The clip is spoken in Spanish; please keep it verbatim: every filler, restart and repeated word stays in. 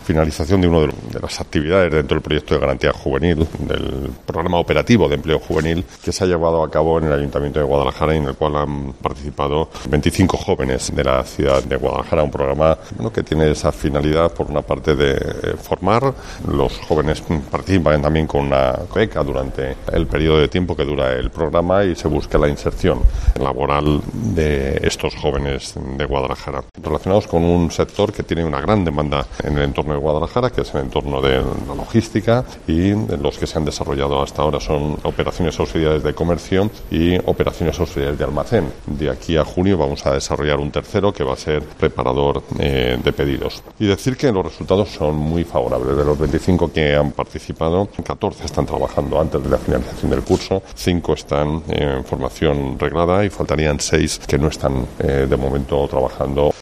finalización de una de, de las actividades dentro del proyecto de garantía juvenil, del programa operativo de empleo juvenil que se ha llevado a cabo en el Ayuntamiento de Guadalajara y en el cual han participado veinticinco jóvenes de la ciudad de Guadalajara. Un programa, bueno, que tiene esa finalidad, por una parte, de formar. Los jóvenes participan también con una beca durante el periodo de tiempo que dura el programa y se busca la inserción laboral de estos jóvenes de Guadalajara, relacionados con un sector que tiene una gran demanda en el entorno de Guadalajara, que es el entorno de la logística, y los que se han desarrollado hasta ahora son operaciones auxiliares de comercio y operaciones auxiliares de almacén. De aquí a junio vamos a desarrollar un tercero que va a ser preparador eh, de pedidos. Y decir que los resultados son muy favorables. De los veinticinco que han participado, catorce están trabajando antes de la finalización del curso, cinco están en formación reglada y faltarían seis que no están eh, de momento trabajando.